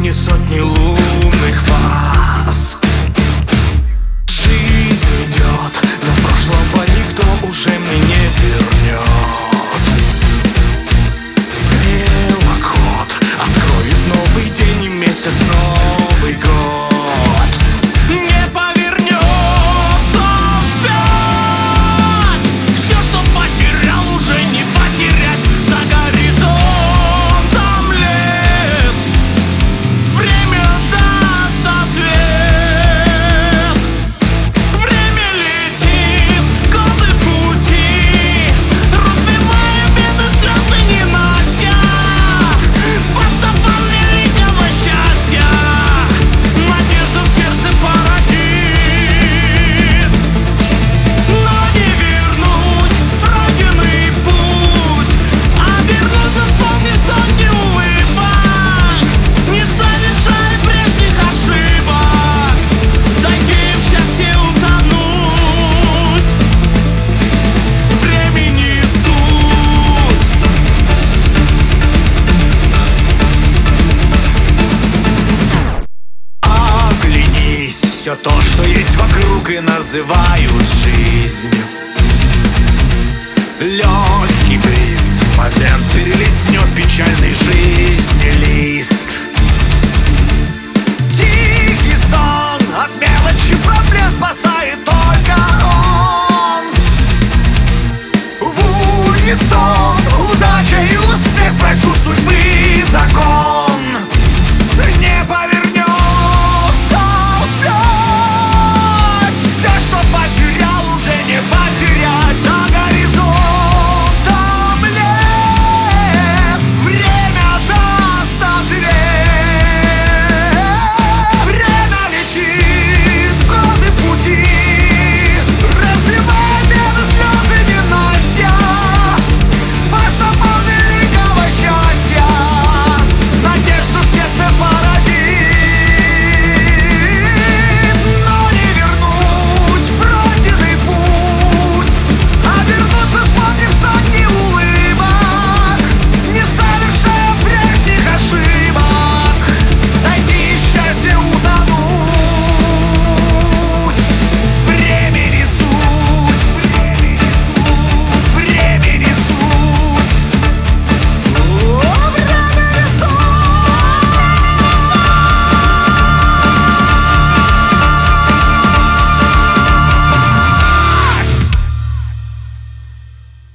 сотни лунных фаз. Жизнь идет, но прошлого никто уже мне не вернет. Стрелокод откроет новый день и месяц, Новый год. Не повернется вспять. Все, что потерял, уже не потерять. За горизонтом лет время даст ответ. Время летит, годы пути, разбивая беды, слезы, ненастья. По стопам великого счастья надежда в сердце породит. Но не вернуть пройденный путь, обернуться, вспомнив сотни улыбок, не совершая прежних ошибок, дойти в счастье утонуть. Времени суть. Оглянись, все то, что есть вокруг, и называют жизнь. Легкий бриз, момент перелистнет печальной жизни лист.